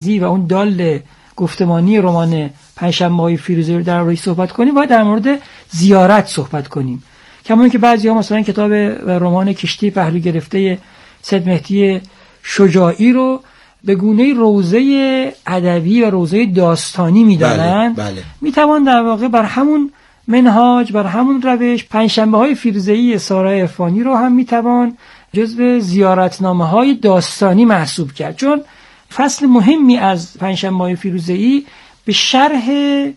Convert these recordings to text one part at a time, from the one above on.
و اون دال گفتمانی رمان پنجشنبه‌های فیروزه‌ای رو در موردش صحبت کنیم، باید در مورد زیارت صحبت کنیم. کما که بعضی‌ها مثلا کتاب رمان کشتی پهلو گرفته سید مهدی شجاعی رو به گونه روضه ادبی و روضه داستانی می‌دانند. بله. میتوان در واقع بر همون منهاج، بر همون روش پنجشنبه‌های فیروزه‌ای سارای عرفانی رو هم میتوان جزو زیارتنامه‌های داستانی محسوب کرد، چون فصل مهمی از پنجشنبه‌های فیروزه‌ای به شرح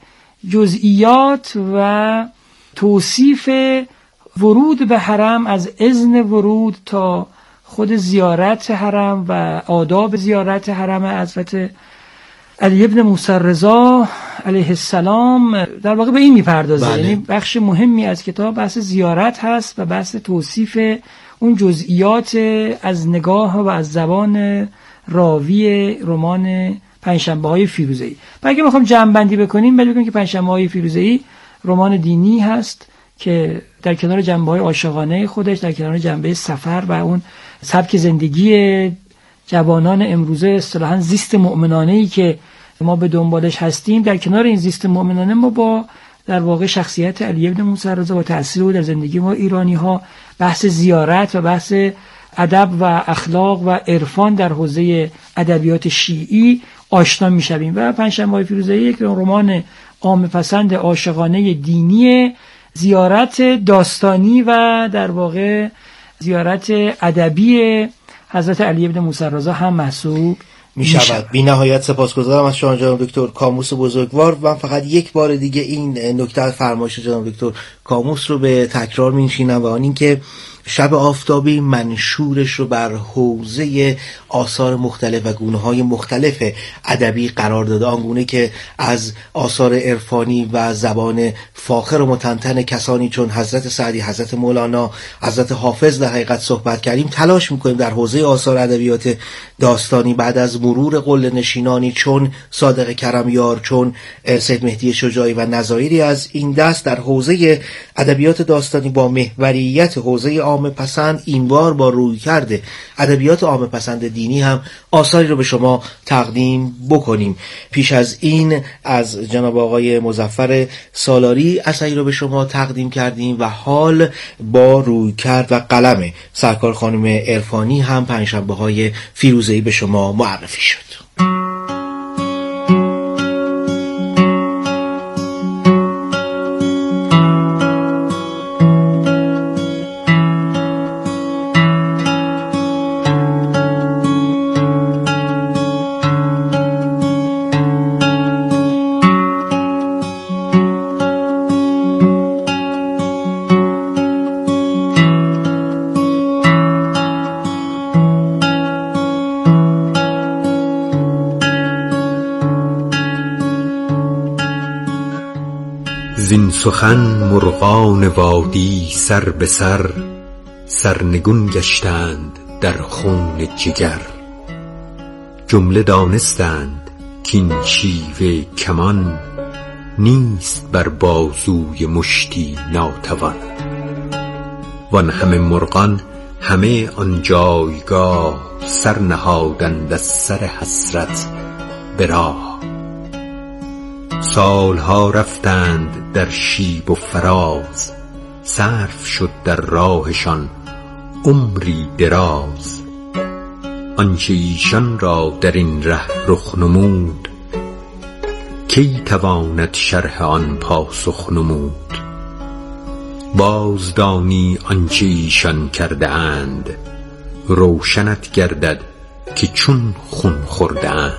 جزئیات و توصیف ورود به حرم، از اذن ورود تا خود زیارت حرم و آداب زیارت حرم حضرت علی ابن موسی رضا علیه السلام در واقع به این میپردازه. یعنی بخش مهمی از کتاب بحث زیارت هست و بحث توصیف اون جزئیات از نگاه و از زبان راوی رمان پنجشنبه‌های فیروزه‌ای. اگه بخوام جمع‌بندی بکنیم بگیم که پنجشنبه‌های فیروزه‌ای رمان دینی هست که در کنار جنبه‌های عاشقانه خودش، در کنار جنبه سفر و اون سبک زندگی جوانان امروزه، اصطلاحاً زیست مؤمنانه‌ای که ما به دنبالش هستیم، در کنار این زیست مؤمنانه ما با در واقع شخصیت علی ابن موسی رضا و تأثیر او در زندگی ما ایرانی‌ها، بحث زیارت و بحث ادب و اخلاق و عرفان در حوزه ادبیات شیعی آشنا می‌شویم. و پنجشنبه‌های فیروزه‌ای یک رمان عامه پسند عاشقانه دینی، زیارت داستانی و در واقع زیارت ادبی حضرت علی ابن موسی رضا هم محسوب می شود. بی نهایت سپاسگزارم از شما جناب دکتر کاموس بزرگوار. من فقط یک بار دیگه این نکته از فرمایش جناب دکتر کاموس رو به تکرار می‌نشینم و آن این که شب آفتابی منشورش رو بر حوزه آثار مختلف و گونه‌های مختلف ادبی قرار داده، آنگونه که از آثار عرفانی و زبان فاخر و متنتن کسانی چون حضرت سعدی، حضرت مولانا، حضرت حافظ در حقیقت صحبت کردیم. تلاش می‌کنیم در حوزه آثار ادبیات داستانی بعد از مرور قله نشینانی چون صادق کرمیار، چون سید مهدی شجاعی و نظایری از این دست در حوزه ادبیات داستانی با محوریت حوزه عامه پسند، این بار با روی کرده ادبیات عامه پسند دینی هم آثاری رو به شما تقدیم بکنیم. پیش از این از جناب آقای مظفر سالاری اثری رو به شما تقدیم کردیم و حال با روی کرد و قلم سرکار خانم عرفانی هم پنجشنبه‌های فیروزه‌ای به شما معرفی شد. زین سخن مرغان وادی سر به سر، سرنگون گشتند در خون جگر. جمله دانستند کین شیوه کمان، نیست بر بازوی مشتی ناتوان. وان همه مرغان همه آن جایگاه، سر نهادند از سر حسرت به راه. سالها رفتند در شیب و فراز، صرف شد در راهشان عمری دراز. آنچه ایشان را در این ره رخ نمود، کی تواند شرح آن پاسخ نمود. بازدانی آنچه ایشان کرده اند، روشنت گردد که چون خون خورده اند.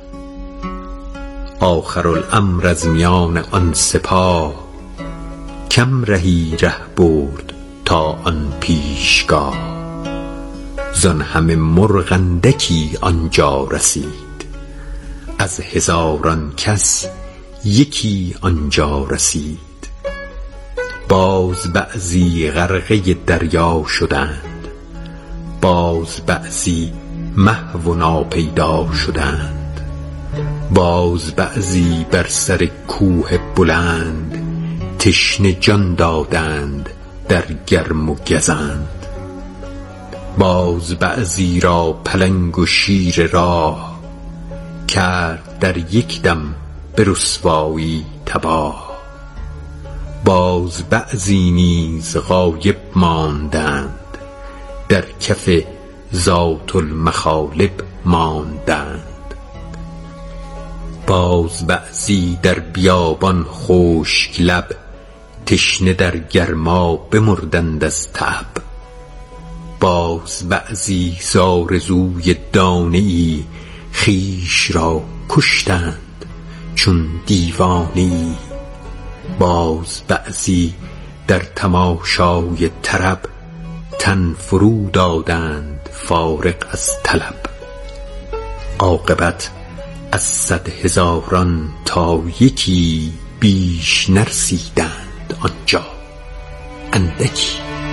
آخرالامر از میان آن سپاه، کم رهی ره برد تا آن پیشگاه. زان همه مرغ اندکی آنجا رسید، از هزاران کس یکی آنجا رسید. باز بعضی غرقه دریا شدند، باز بعضی محو و ناپیدا شدند. باز بعضی بر سر کوه بلند، تشنه جان دادند در گرم و گزند. باز بعضی را پلنگ و شیر راه، کرد در یک دم به رسوایی تباه. باز بعضی نیز غایب ماندند، در کف ذات المخالب ماندند. باز بعضی در بیابان خشک لب، تشنه در گرما بمردند از تعب. باز بعضی زآرزوی دانه‌ای، خویش را کشتند چون دیوانه‌ای. باز بعضی در تماشای طرب، تن فرو دادند فارغ از طلب. عاقبت از 100,000 تا یکی، بیش نرسیدند آنجا اندکی.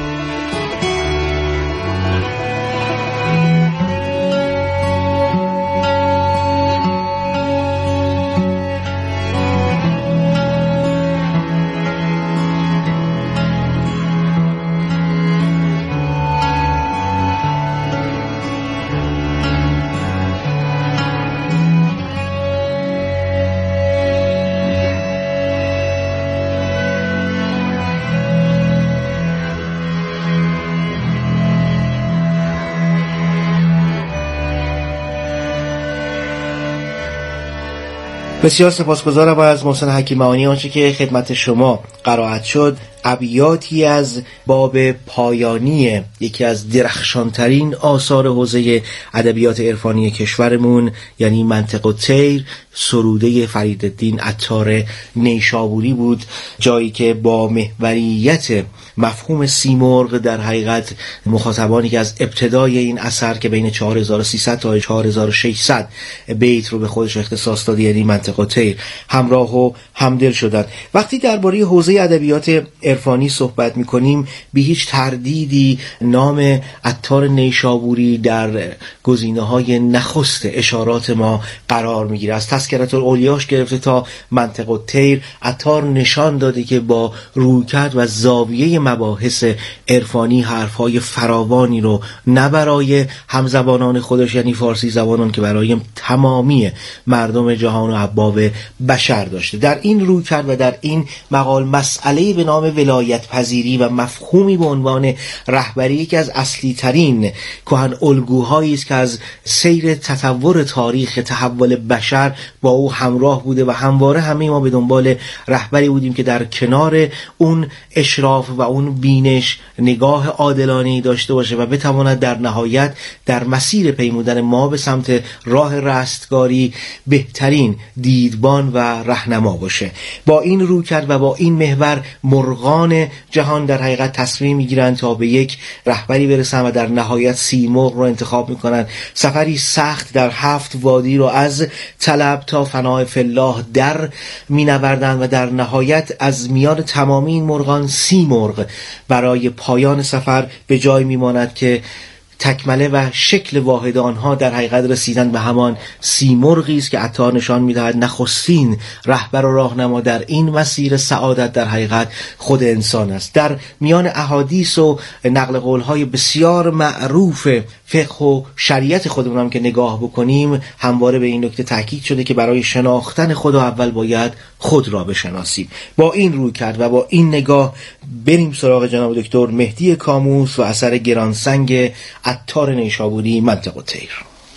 بسیار سپاسگزارم از محسن حکیم معانی. آنچه که خدمت شما قرائت شد ابیاتی از باب پایانی یکی از درخشانترین آثار حوزه ادبیات عرفانی کشورمون، یعنی منطق الطیر، سروده فریدالدین عطار نیشابوری بود. جایی که با محوریت مفهوم سیمرغ در حقیقت مخاطبانی که از ابتدای این اثر که بین 4300 تا 4600 بیت رو به خودش اختصاص داده، یعنی منطق الطیر، همراه و همدل شدند. وقتی درباره حوزه ادبیات عرفانی صحبت می‌کنیم، بی هیچ تردیدی نام عطار نیشابوری در گزینه‌های نخست اشارات ما قرار می‌گیره. از تذکرة الاولیاش گرفته تا منطق الطیر، عطار نشان داده که با رویکرد و زاویه مباحث عرفانی حرف‌های فراوانی رو نه برای همزبانان خودش یعنی فارسی زبانان که برای تمامی مردم جهان و ابواب بشر داشته. در این رویکرد و در این مقال مسئله به نام ولایت پذیری و مفهومی به عنوان رهبری یکی از اصلی ترین کهن الگوهایی است که از سیر تطور تاریخ تحول بشر با او همراه بوده و همواره همه ما به دنبال رهبری بودیم که در کنار اون اشراف و اون بینش نگاه عادلانه‌ای داشته باشه و بتواند در نهایت در مسیر پیمودن ما به سمت راه رستگاری بهترین دیدبان و راهنما باشه. با این رویکرد و با این محور مرغان جهان در حقیقت تصمیم میگیرن تا به یک رهبری برسن و در نهایت سیمرغ رو انتخاب میکنن. سفری سخت در 7 وادی رو از طلب تا فنای فلاح در مینوردن و در نهایت از میان تمامی این مرغان سیمرغ برای پایان سفر به جای میماند که تکمله و شکل واحد آنها در حقیقت رسیدن به همان سیمرغی است که عطار نشان می‌دهد نخستین رهبر و راهنما در این مسیر سعادت در حقیقت خود انسان است. در میان احادیث و نقل قول‌های بسیار معروف فقه و شریعت خودمون هم که نگاه بکنیم، همواره به این نکته تاکید شده که برای شناختن خدا اول باید خود را بشناسیم. با این رویکرد و با این نگاه بریم سراغ جناب دکتر مهدی کاموس و اثر گرانسنگ عطار نیشابوری منطق الطیر.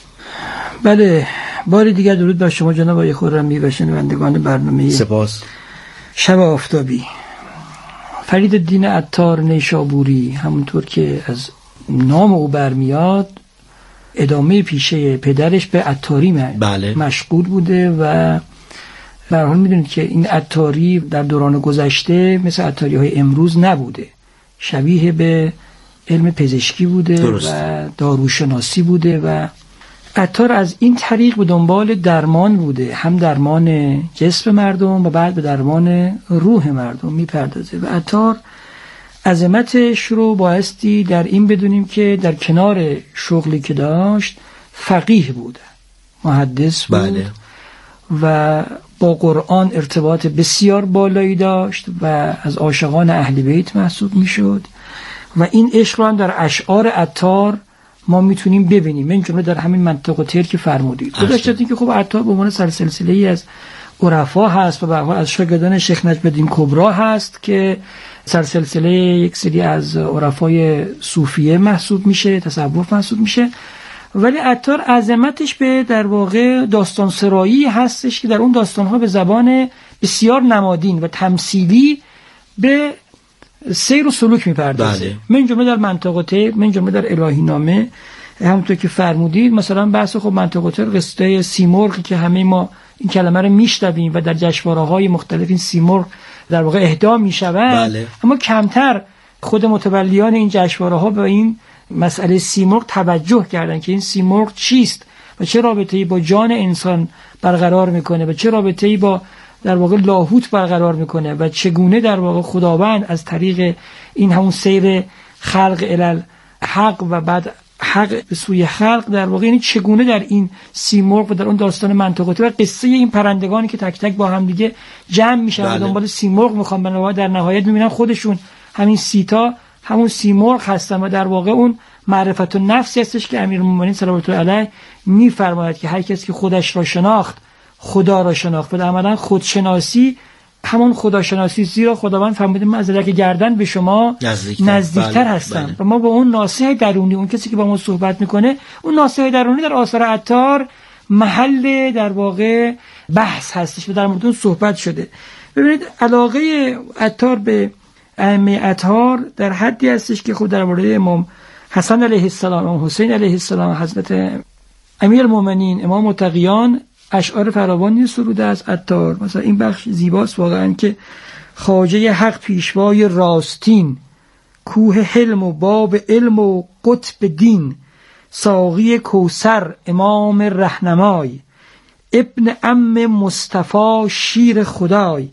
بله، بار دیگر درود بر شما جناب آقای خرمی و شنوندگان برنامه سپاس. شب آفتابی. فریدالدین عطار نیشابوری، همونطور که از نام او برمیاد، ادامه پیشه پدرش به عطاری مشغول بوده و به هر حال میدونید که این عطاری در دوران گذشته مثل عطاری های امروز نبوده، شبیه به علم پزشکی بوده درست. و داروشناسی بوده و عطار از این طریق به دنبال درمان بوده، هم درمان جسم مردم و بعد به درمان روح مردم میپردازه. و عطار عظمتش رو بایستی در این بدونیم که در کنار شغلی که داشت فقیه بود، محدث بود. بله. و با قرآن ارتباط بسیار بالایی داشت و از عاشقان اهل بیت محسوب میشد و این عشق رو هم در اشعار عطار ما میتونیم ببینیم. من جمله در همین منطق و تیر که فرمودید گذاشتید که خب عطار به عنوان سلسله‌ای از عرفا هست و به هر حال از شاگردان شیخ نجم الدین کبرا هست که سلسله یک سری از عرفای صوفیه محسوب میشه، تصوف محسوب میشه. ولی عطار عظمتش به در واقع داستان سرایی هستش که در اون داستانها به زبان بسیار نمادین و تمثیلی به سیر و سلوک میپردازه. من جمله در منطق و طیر، من جمله در الهی نامه، همونطور که فرمودید مثلا بحث خب منطق و طیر قصه سیمرغی که همه ما این کلمه رو میشنویم و در جشنواره‌های مختلف این سیمرغ در واقع اهدا میشود، اما کمتر خود متولیان این جشنواره‌ها به این مسئله سیمرغ توجه کردن که این سیمرغ چیست و چه رابطه‌ای با جان انسان برقرار میکنه و چه رابطه‌ای با در واقع لاهوت برقرار میکنه و چگونه در واقع خداوند از طریق این همون سیر خلق الی حق و بعد حق به سوی خلق در واقع یعنی چگونه در این سیمرغ و در اون داستان منطقاتی و قصه این پرندگانی که تک تک با هم دیگه جمع میشن و دنبال سیمرغ میخوان بنابراین در نهایت میبینن خودشون همین سیتا همون سیمرغ هستن و در واقع اون معرفت و نفسی هستش که امیرالمومنین صلوات الله علیه میفرماید که هر کسی که خودش را شناخت خدا را شناخت. و عملاً خودشناسی همون خداشناسی، زیرا خداوند فرموده من از رگ گردن به شما نزدیکتر هستم. و ما با اون ناصح درونی، اون کسی که با ما صحبت میکنه، اون ناصح درونی در آثار عطار محل در واقع بحث هستش و در مورد اون صحبت شده. ببینید علاقه عطار به ائمه اطهار در حدی هستش که خود در مورد امام حسن علیه السلام، امام حسین علیه السلام، حضرت امیرالمومنین، امام متقیان اشعار فراوانی سروده از عطار. مثلا این بخش زیباست واقعا که خواجه حق پیشوای راستین، کوه حلم و باب علم و قطب دین، ساقی کوثر امام رهنمای، ابن عم مصطفی شیر خدای،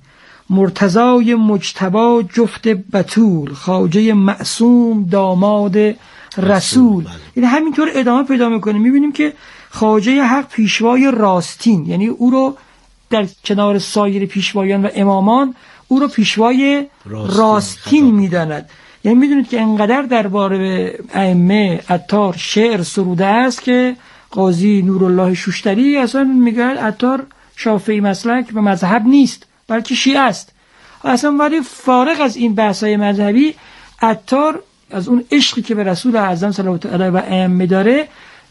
مرتضای مجتبی جفت بتول، خواجه معصوم داماد رسول. یعنی همینطور ادامه پیدا میکنه. میبینیم که خواجه حق پیشوای راستین، یعنی او رو در کنار سایر پیشوایان و امامان او رو پیشوای راستین میداند. یعنی میدونید که انقدر درباره ائمه عطار شعر سروده است که قاضی نورالله شوشتری اصلا میگه عطار شافعی مسلک و مذهب نیست بلکه شیعه است. اصلا ولی فارغ از این بحث‌های مذهبی، عطار از اون عشقی که به رسول اعظم صلوات الله و ائمه داره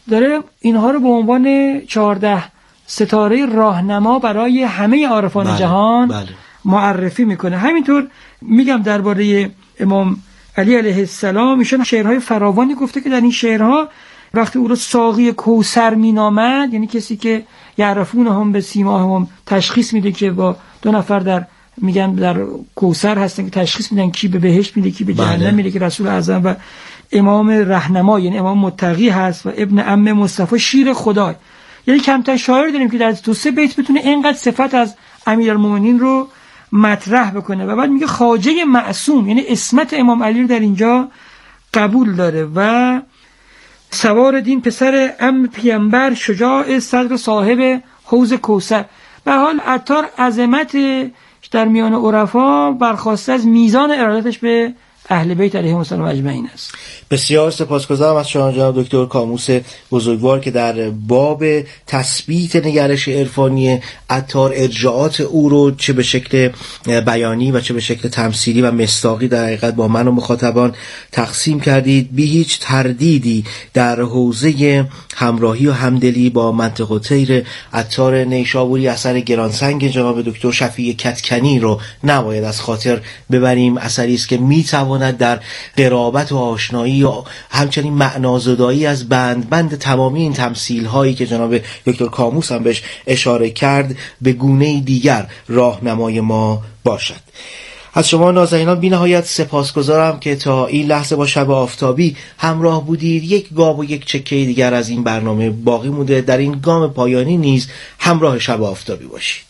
اینها رو به عنوان 14 ستاره راهنما برای همه عارفان جهان معرفی میکنه. همینطور میگم درباره امام علی علیه السلام ایشون شعرهای فراوانی گفته که در این شعرها وقتی او رو ساقی کوثر مینامد، یعنی کسی که یعرفون هم به سیماهم تشخیص میده که با 2 نفر در میگن در کوثر هستن که تشخیص میدن کی به بهشت میره کی به جهنم میره، که رسول اعظم و امام رهنما یعنی امام متقی هست و ابن عم مصطفی شیر خدای. یعنی کمتر شاعر داریم که در 2-3 بیت بتونه اینقدر صفت از امیرالمومنین رو مطرح بکنه. و بعد میگه خواجه معصوم، یعنی اسمت امام علی رو در اینجا قبول داره. و سوار دین پسر عم پیامبر، شجاع صدر صاحب حوض کوثر. به حال عطار عظمت در میان عرفا برخواسته از میزان ارادتش به اهل بیت علیهم السلام اجمعین است. بسیار سپاسگزارم از شما جناب دکتر کاموس بزرگوار که در باب تثبیت نگرش عرفانی عطار ارجاعات او رو چه به شکل بیانی و چه به شکل تمثیلی و مصداقی در حقیقت با من و مخاطبان تقسیم کردید. بی هیچ تردیدی در حوزه همراهی و همدلی با منطق و طیر عطار نیشابوری اثر گرانسنگ جناب دکتر شفیع کدکنی رو نباید از خاطر ببریم. اثری است که میتواند در قرابت و آشنایی و همچنین معنازدایی از بند تمامی این تمثیل هایی که جناب دکتر کاموس هم بهش اشاره کرد به گونه دیگر راهنمای ما باشد. از شما نازنینان بی نهایت سپاسگزارم که تا این لحظه با شب آفتابی همراه بودید. یک گام و یک چکه دیگر از این برنامه باقی مونده. در این گام پایانی نیز همراه شب آفتابی باشید.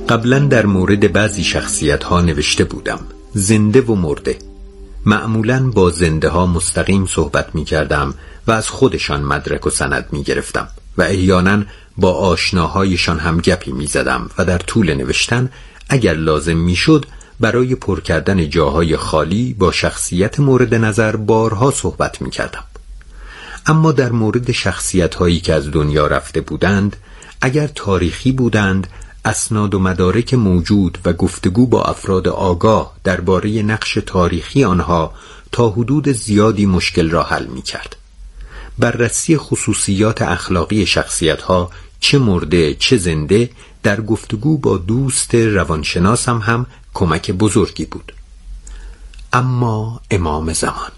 قبلا در مورد بعضی شخصیت ها نوشته بودم، زنده و مرده. معمولاً با زنده ها مستقیم صحبت می کردم و از خودشان مدرک و سند می گرفتم و احیاناً با آشناهایشان هم گپی می زدم و در طول نوشتن اگر لازم می شد برای پر کردن جاهای خالی با شخصیت مورد نظر بارها صحبت می کردم. اما در مورد شخصیت هایی که از دنیا رفته بودند، اگر تاریخی بودند، اسناد و مدارک موجود و گفتگو با افراد آگاه درباره نقش تاریخی آنها تا حدود زیادی مشکل را حل می کرد. بررسی خصوصیات اخلاقی شخصیت‌ها، چه مرده چه زنده، در گفتگو با دوست روانشناسم هم کمک بزرگی بود. اما امام زمان،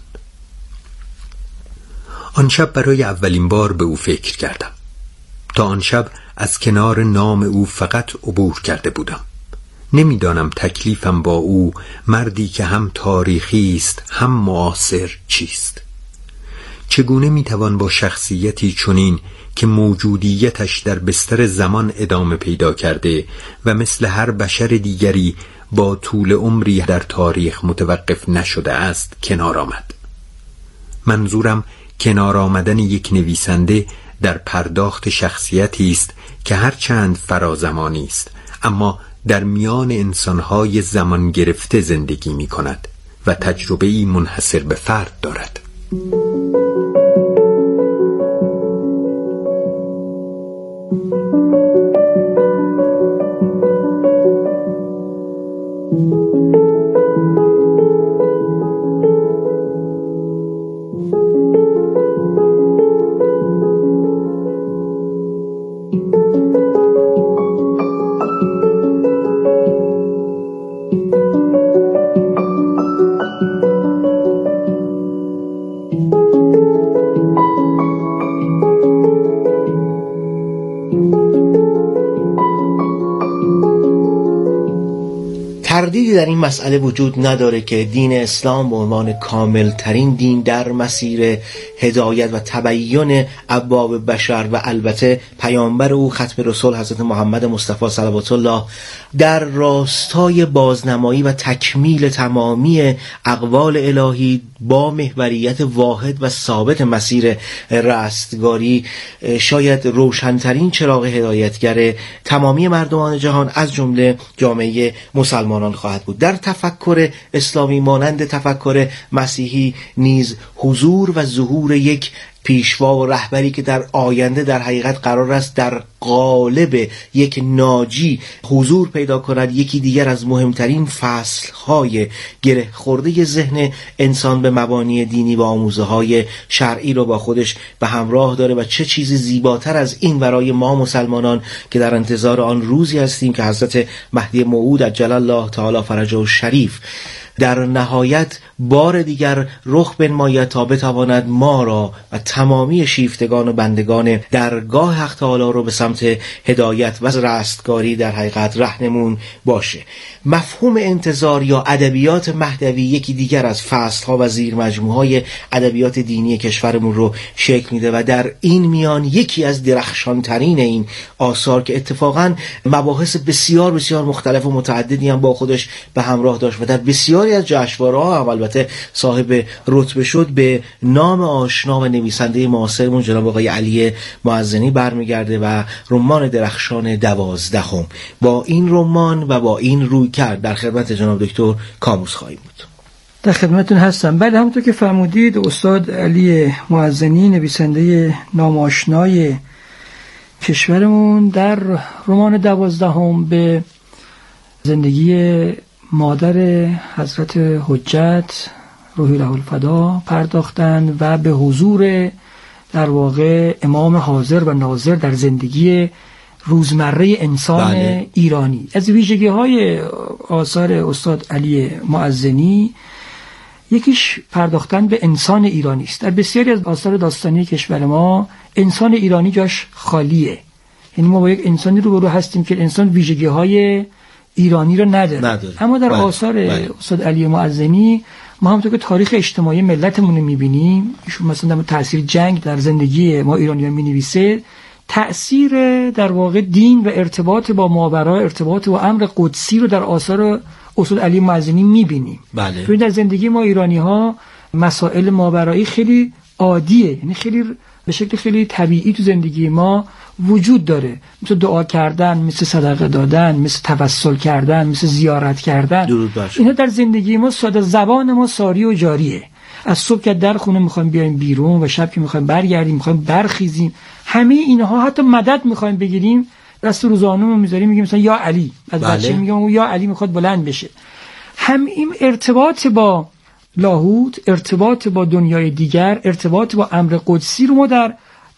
آن شب برای اولین بار به او فکر کردم. تا آن شب از کنار نام او فقط عبور کرده بودم. نمیدانم تکلیفم با او، مردی که هم تاریخی است هم معاصر، چیست. چگونه میتوان با شخصیتی چنین که موجودیتش در بستر زمان ادامه پیدا کرده و مثل هر بشر دیگری با طول عمری در تاریخ متوقف نشده است کنار آمد؟ منظورم کنار آمدن یک نویسنده در پرداخت شخصیتی است که هرچند فرازمانی است اما در میان انسانهای زمان گرفته زندگی می کند و تجربه‌ای منحصر به فرد دارد. تردیدی در این مسئله وجود نداره که دین اسلام به عنوان کامل ترین دین در مسیر هدایت و تبیین ابواب بشر و البته پیامبر او ختم رسول حضرت محمد مصطفی صلوات الله در راستای بازنمایی و تکمیل تمامی اقوال الهی با محوریت واحد و ثابت مسیر رستگاری شاید روشنترین چراغ هدایتگر تمامی مردمان جهان از جمله جامعه مسلمانان خواهد بود. در تفکر اسلامی مانند تفکر مسیحی نیز حضور و ظهور یک پیشوا و رهبری که در آینده در حقیقت قرار است در قالب یک ناجی حضور پیدا کند، یکی دیگر از مهمترین فصلهای گره خورده ذهن انسان به مبانی دینی و آموزه‌های شرعی رو با خودش به همراه داره و چه چیزی زیباتر از این برای ما مسلمانان که در انتظار آن روزی هستیم که حضرت مهدی موعود عجل الله تعالی فرجه الشریف در نهایت بار دیگر رخ بنماید تا بتواند ما را و تمامی شیفتگان و بندگان درگاه حق تعالی رو به سمت هدایت و رستگاری در حقیقت رهنمون باشه. مفهوم انتظار یا ادبیات مهدوی یکی دیگر از فصل‌ها و زیر مجموعه‌های ادبیات دینی کشورمون رو شکل میده و در این میان یکی از درخشانترین این آثار که اتفاقاً مباحث بسیار بسیار مختلف و متعددی هم با خودش به همراه داشت و در بسیاری از جشنواره‌ها البته صاحب رتبه شد، به نام آشنا و نویسنده معاصرمون جناب آقای علی معزنی برمیگرده و رمان درخشان 12. با این رمان و با این رویکرد در خدمت جناب دکتر کاموس خواهیم بود. در خدمتتون هستم. بله، همونطور که فرمودید استاد علی معزنی نویسنده نام آشنای کشورمون در رمان 12 به زندگی مادر حضرت حجت روحی له الفدا پرداختند و به حضور در واقع امام حاضر و ناظر در زندگی روزمره انسان ایرانی. از ویژگی‌های آثار استاد علی معزنی یکیش پرداختن به انسان ایرانی است. در بسیاری از آثار داستانی کشور ما انسان ایرانی جاش خالیه، یعنی ما با یک انسانی روبرو هستیم که انسان ویژگی‌های ایرانی رو نداره. اما در آثار استاد علی معزنی ما همونطور که تاریخ اجتماعی ملتمون رو می‌بینیم، ایشون مثلا در تاثیر جنگ در زندگی ما ایرانیان می‌نویسه، تأثیر در واقع دین و ارتباط با ماورا، ارتباط با امر قدسی رو در آثار استاد علی معزنی می‌بینیم. بله. چون در زندگی ما ایرانی‌ها مسائل ماورایی خیلی عادیه، یعنی خیلی به شکل خیلی طبیعی تو زندگی ما وجود داره، مثل دعا کردن، مثل صدقه دادن، مثل توسل کردن، مثل زیارت کردن. درود بر شما. اینا در زندگی ما ساده، زبان ما ساری و جاریه. از صبح که در خونه میخوایم بیایم بیرون و شب که میخوایم برگردیم، میخوایم برخیزیم، همه اینها حتی مدد میخوایم بگیریم، دست روزانه‌مون میذاریم میگیم مثلا یا علی، از بچه میگم یا علی میخواد بلند بشه. هم این ارتباط با لاهوت، ارتباط با دنیای دیگر، ارتباط با امر قدسی رو ما در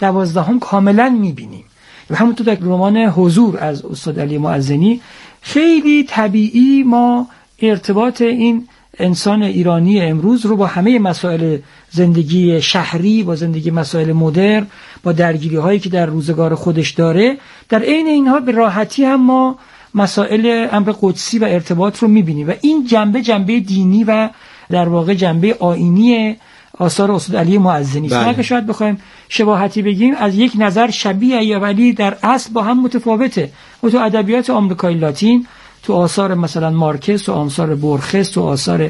12 کاملا میبینیم. و همونطور در رمان حضور از استاد علی معزنی خیلی طبیعی ما ارتباط این انسان ایرانی امروز رو با همه مسائل زندگی شهری، با زندگی مسائل مدرن، با درگیری هایی که در روزگار خودش داره، در عین اینها به راحتی هم ما مسائل امر قدسی و ارتباط رو میبینیم. و این جنبه دینی و در واقع جنبه آیینی آثار استاد علی معزنی است. ما که شاید بخوایم شباهتی بگیم از یک نظر شبیه یا ولی در اصل با هم متفاوته. و تو ادبیات آمریکای لاتین، تو آثار مثلا مارکس و آثار بورخس، تو آثار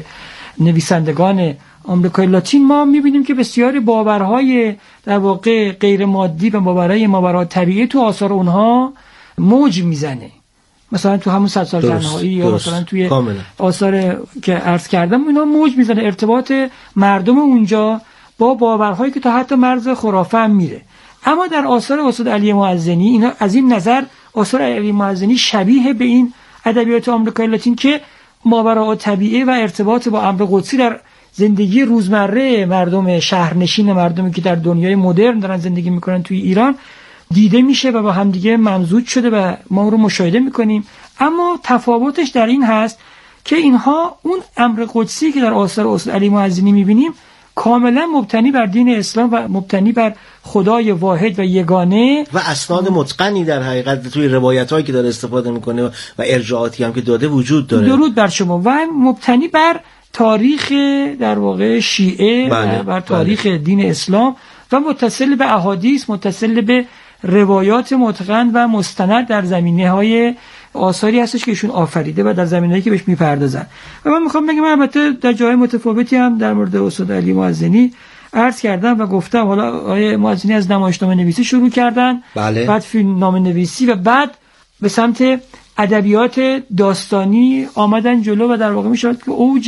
نویسندگان آمریکای لاتین ما میبینیم که بسیاری باورهای در واقع غیر مادی و باورهای ماورای طبیعی تو آثار اونها موج میزنه. مثلا تو همون 100 سال تنهایی یا مثلا توی آثار که عرض کردم اینا موج میزنه، ارتباط مردم اونجا با باورهایی که تا حتی مرز خرافه هم میره. اما در آثار استاد علی معزنی اینا از این نظر آثار علی معزنی شبیه به این ادبیات آمریکای لاتین که ماورای طبیعی و ارتباط با امر قدسی در زندگی روزمره مردم شهرنشین، مردمی که در دنیای مدرن دارن زندگی میکنن توی ایران دیده میشه و با همدیگه ممزوج شده و ما رو مشاهده میکنیم. اما تفاوتش در این هست که اینها اون امر قدسی که در آثار استاد علی معزنی میبینیم کاملا مبتنی بر دین اسلام و مبتنی بر خدای واحد و یگانه و اسناد متقنی در حقیقت توی روایت‌هایی که داره استفاده میکنه و ارجاعاتی هم که داده وجود داره. درود بر شما. و مبتنی بر تاریخ در واقع شیعه و بر تاریخ دین اسلام و متصل به احادیث، متصل به روایات متقن و مستند در زمینه‌های آثاری هستش که ایشون آفریده و در زمینه‌ای که بهش میپردازن. و من میخوام بگم البته در جای متفاوتی هم در مورد استاد علی معزنی عرض کردم و گفتم حالا آقای معزنی از نمایشنامه نویسی شروع کردن، بعد فیلمنامه نویسی و بعد به سمت ادبیات داستانی آمدن جلو و در واقع میشه که اوج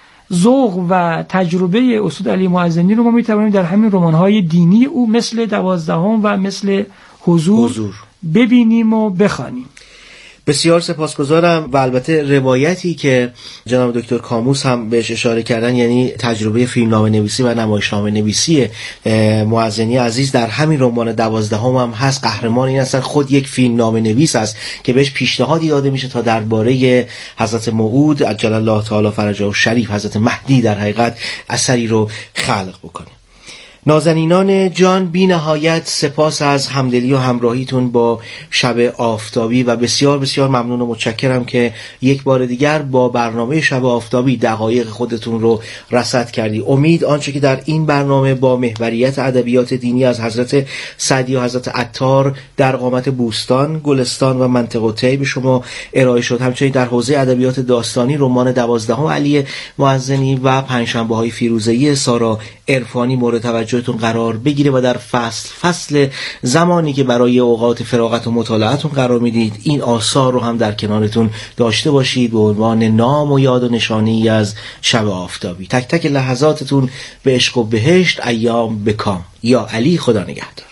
ذوق و تجربه استاد علی معزنی رو ما میتوانیم در همین رمان‌های دینی او مثل 12 و مثل حضور ببینیم و بخوانیم. بسیار سپاسگزارم. و البته روایتی که جناب دکتر کاموس هم بهش اشاره کردن، یعنی تجربه فیلمنامه نویسی و نمایشنامه نویسی معزنی عزیز در همین رمان 12 هم هست. قهرمان این اصلا خود یک فیلمنامه نویس است که بهش پیشنهادی داده میشه تا درباره حضرت موعود عجل الله تعالی فرجه الشریف، حضرت مهدی، در حقیقت اثری رو خلق بکنه. نازنینان جان، بی نهایت سپاس از همدلی و همراهیتون با شب آفتابی و بسیار بسیار ممنون و متشکرم که یک بار دیگر با برنامه شب آفتابی دقایق خودتون رو رصد کردی. امید آنچه که در این برنامه با محوریت ادبیات دینی از حضرت سعدی و حضرت عطار در قامت بوستان، گلستان و منطقه طی به شما ارائه شد. همچنین در حوزه ادبیات داستانی رمان 12 علی معزنی و پنجشنبه‌های فیروزه‌ای سارا عرفانی مورد توجهتون قرار بگیره و در فصل زمانی که برای اوقات فراغت و مطالعتون قرار میدید این آثار رو هم در کنارتون داشته باشید به عنوان نام و یاد و نشانی از شب آفتابی. تک تک لحظاتتون به عشق و بهشت، ایام بکام. یا علی، خدا نگهدار.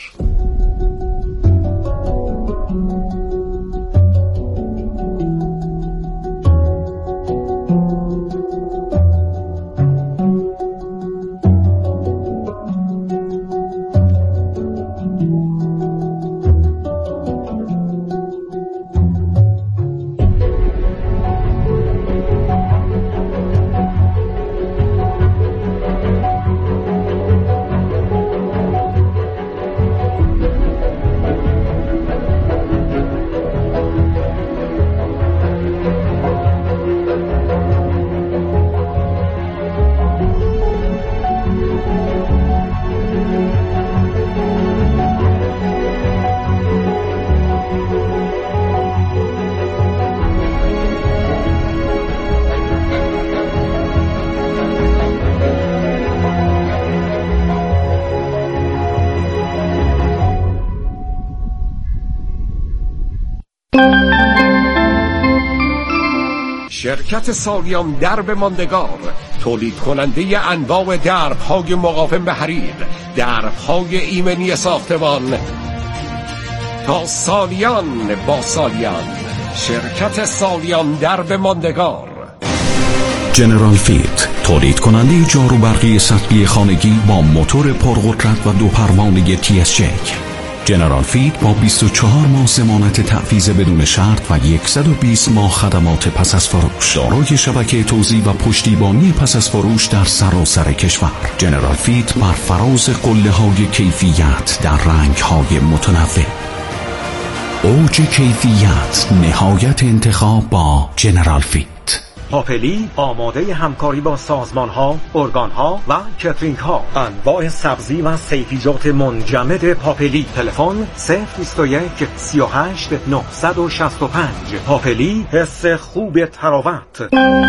شرکت سالیان درب ماندگار، تولید کننده انواع درب‌های مقاوم به حریر، درب‌های ایمنی ساختمان. تا سالیان با سالیان، شرکت سالیان درب ماندگار. جنرال فیت، تولید کننده جاروبرقی سطحی خانگی با موتور پرقدرت و 2 پروانه TSJ. جنرال فیت با 24 ماه ضمانت تحویض بدون شرط و 120 ماه خدمات پس از فروش، دارای شبکه توزیع و پشتیبانی پس از فروش در سراسر کشور. جنرال فیت بر فراز قله‌های کیفیت در رنگ‌های متنوع. اوج کیفیت، نهایت انتخاب با جنرال فیت. پاپلی آماده همکاری با سازمان‌ها، ارگان‌ها و کترینگ‌ها. انواع سبزی و سبزیجات منجمد پاپلی. تلفن 021 38 965. پاپلی، حس خوب تراوت.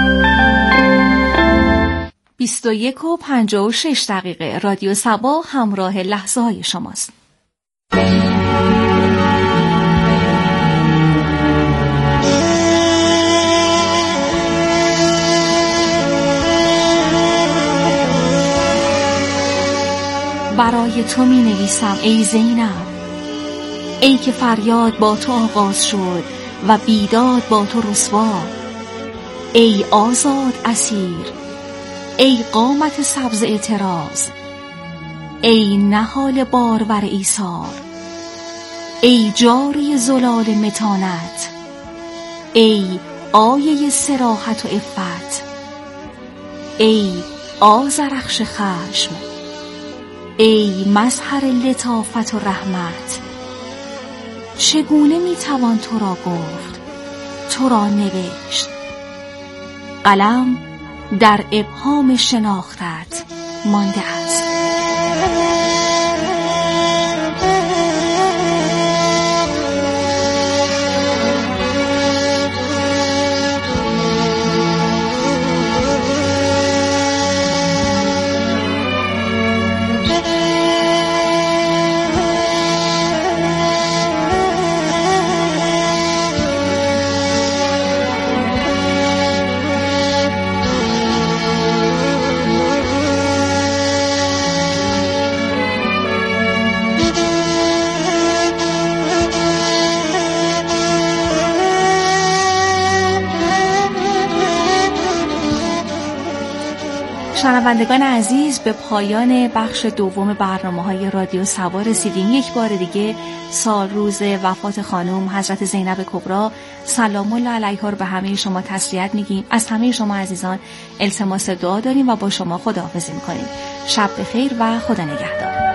21:56 رادیو صبا همراه لحظه‌های شماست. برای تو می نویسم ای زینب، ای که فریاد با تو آغاز شد و بیداد با تو رسوا، ای آزاد اسیر، ای قامت سبز اعتراض، ای نهال بارور ایثار، ای جاری زلال متانت، ای آیه صراحت و عفت، ای آذرخش خشم، ای مظهر لطافت و رحمت. چگونه میتوان تو را گفت، تو را نوشت؟ قلم در ابهام شناختت مانده است. شنوندگان عزیز، به پایان بخش دوم برنامه‌های رادیو صبا رسیدیم. یک بار دیگه سال روز وفات خانم حضرت زینب کبری سلام الله علیها رو به همه شما تسلیت میگیم. از همه شما عزیزان التماس دعا داریم و با شما خداحافظی میکنیم. شب بخیر و خدا نگهدار.